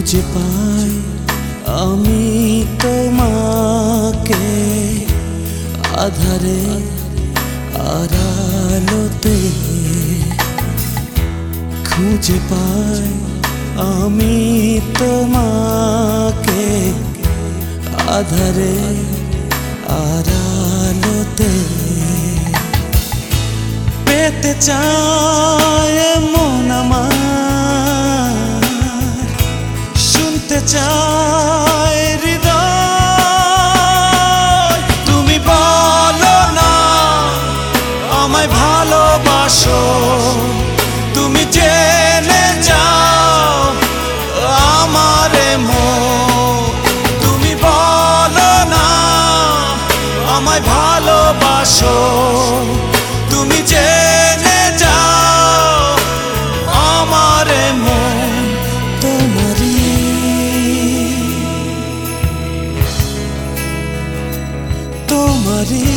খুঁজে পাই আমি তোমাকে আধারে আড়ালোতে, খুঁজে পাই আমি তোমাকে আধারে আড়ালোতে। পেতে চায় মন আমার, শুনতে চায় হৃদয়। তুমি বলো না আমায় ভালোবাসো, তুমি জেনে যাও আমারে মন। তুমি বলো না আমায় ভালোবাসো, তুমি জেনে যাও আমারে মন। তোমারই তোমারই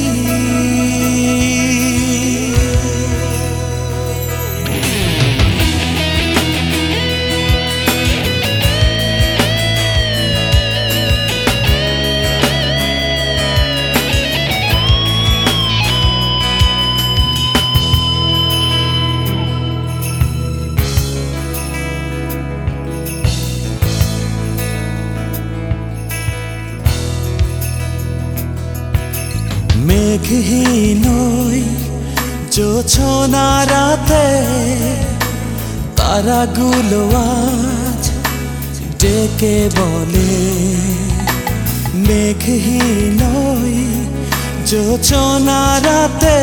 মেঘহীন জোছনা রাতে তারাগুলো আজ ডেকে বলে। মেঘহীন জোছনা রাতে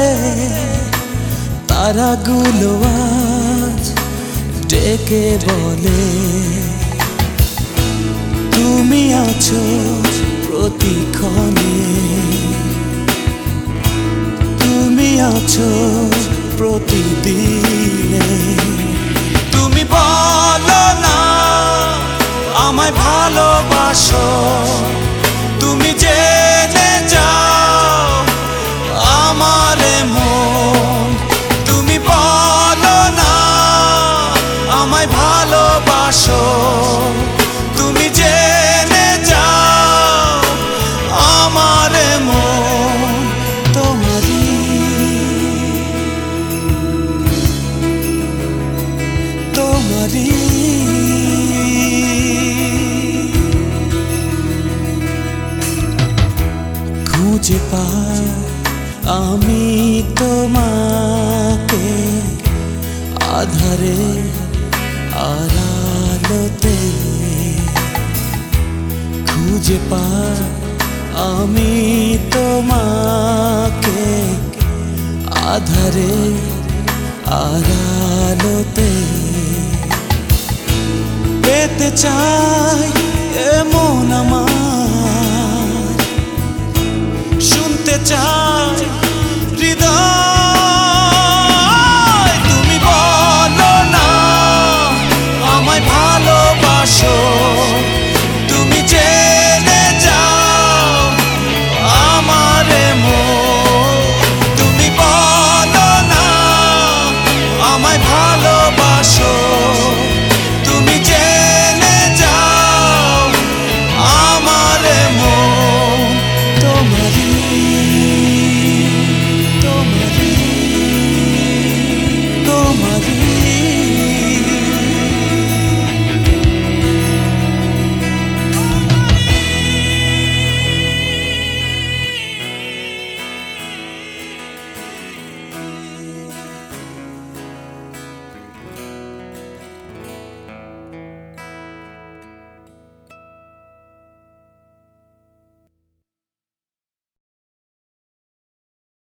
তারাগুলো আজ ডেকে বলে, তুমি আছো প্রতিক্ষণে, তুমি আছো প্রতিদিনে। তুমি বলো না আমায় ভালোবাসো, তুমি জেনে যাও আমারে মন। তুমি বলো না আমায় ভালোবাসো, তুমি জেনে যাও আমারে মন। তোমারই তোমারই খুঁজে পাই আমি তোমাকে আধারে আড়ালোতে। খুঁজে পাই আমি তোমাকে আধারে আড়ালোতে। পেতে চাই এমন আমার